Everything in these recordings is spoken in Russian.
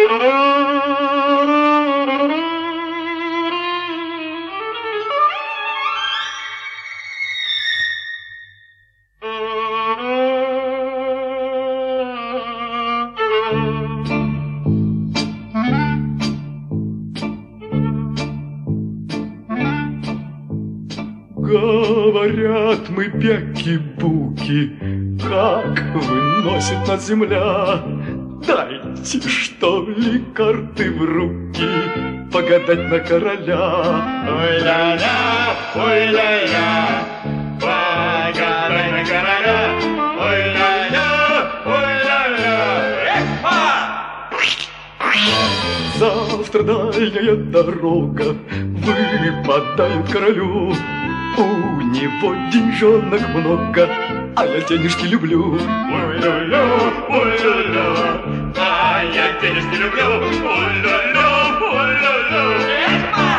Говорят мы бяки-буки, как выносит нас земля. Дайте, что ли, карты в руки, погадать на короля. Ой-ля-ля, ой-ля-ля, погадай на короля. Ой-ля-ля, ой-ля-ля, эхо! Завтра дальняя дорога выпадает королю. У него деньжонок много, а я денежки люблю. Ой-ля-ля, ой-ля-ля, а я денежки люблю. Ой-ля-ля, ой-ля-ля,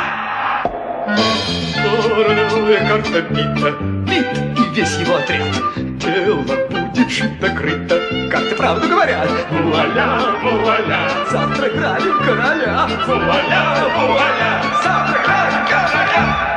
Королевая карта бита, бит и весь его отряд. Дело будет шито-крыто, карты правду говорят. вуаля, вуаля, Завтра грабим короля. вуаля, вуаля, Завтра грабим короля.